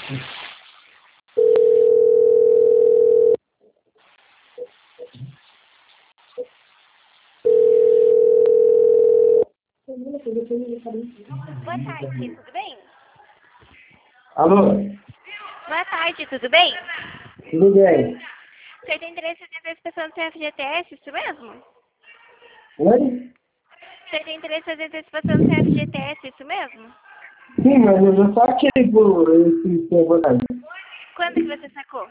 Boa tarde, tudo bem? Alô? Boa tarde, tudo bem? Tudo bem? O senhor tem interesse em fazer inspeção do FGTS, isso mesmo? Oi? O senhor tem interesse em fazer inspeção do FGTS, isso mesmo? Sim, mas eu já saquei por esse tempo aí. Quando que você sacou?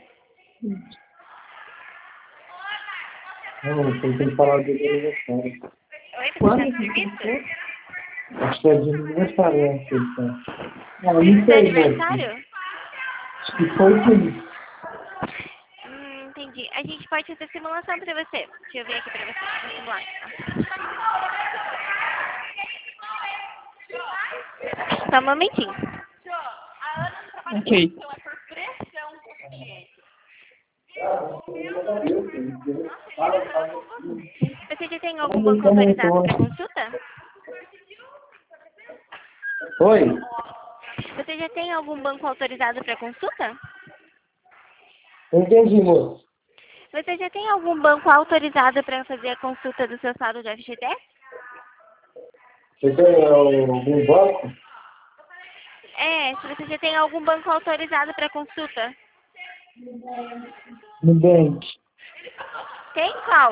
Não, tem que falar do aniversário. Oi, você Quando está no que serviço? acho que é de aniversário, né? Que ele tá. Ah, não Seu sei, moço. aniversário? Acho que foi sim. Entendi. A gente pode fazer simulação pra você. Deixa eu ver aqui pra você. Vou simular. Só um momentinho. Ok. Você já tem algum banco autorizado para consulta? Oi? Você já tem algum banco autorizado para consulta? Entendi, moço. Você já tem algum banco autorizado para fazer a consulta do seu saldo de FGTS? Você tem algum banco? É, se você já tem algum banco autorizado para consulta. Nubank. Tem qual?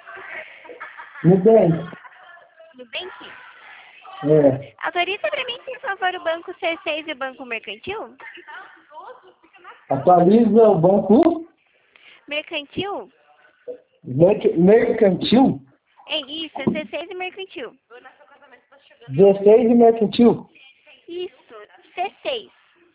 Nubank. Nubank? É. Autoriza para mim, por favor, o banco C6 e o banco mercantil? Atualiza o banco Mercantil? mercantil? É isso, é C6 e mercantil. 16 e mercantil? Isso, C6.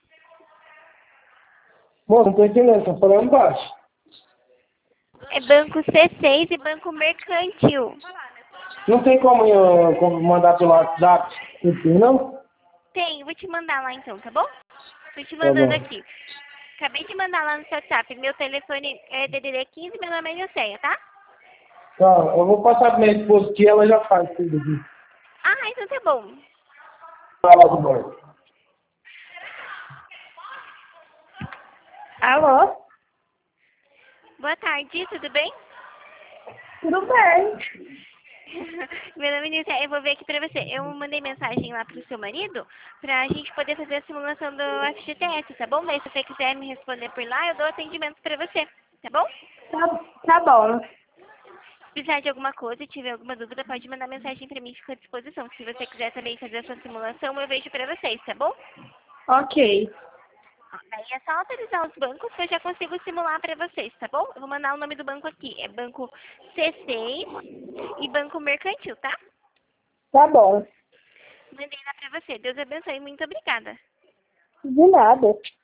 Moço, não tô entendendo, tô falando baixo. É banco C6 e banco mercantil. Não tem como mandar pelo WhatsApp, não? Tem, vou te mandar lá então, tá bom? Tô te Tá mandando bom. aqui. Acabei de mandar lá no seu WhatsApp. Meu telefone é DDD 15, meu nome é Joséia, tá? Tá, eu vou passar pra minha esposa que ela já faz tudo aqui. Ah, então tá bom. Fala do banco. Alô? Boa tarde, tudo bem? Tudo bem? Meu nome é Nilce, eu vou ver aqui pra você. Eu mandei mensagem lá pro seu marido pra gente poder fazer a simulação do FGTS, tá bom? Daí se você quiser me responder por lá, eu dou atendimento pra você, tá bom? Tá bom. Se precisar de alguma coisa e tiver alguma dúvida, pode mandar mensagem pra mim, fico à disposição. Se você quiser também fazer a sua simulação, eu vejo pra vocês, tá bom? Ok. Daí é só autorizar os bancos que eu já consigo simular pra vocês, tá bom? Eu vou mandar o nome do banco aqui. É Banco C6 e Banco Mercantil, tá? Tá bom. Mandei lá pra você. Deus abençoe. Muito obrigada. De nada.